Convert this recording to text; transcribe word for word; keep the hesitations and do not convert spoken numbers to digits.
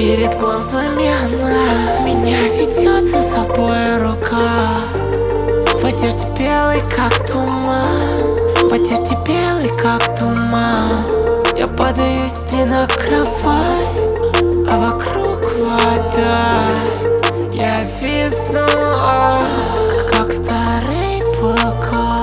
Перед глазами она меня ведет за собой рука. В одежде белой, как туман, в одежде белой, как туман. Я падаю с ней на кровать, а вокруг вода. Я висну, как старый бык.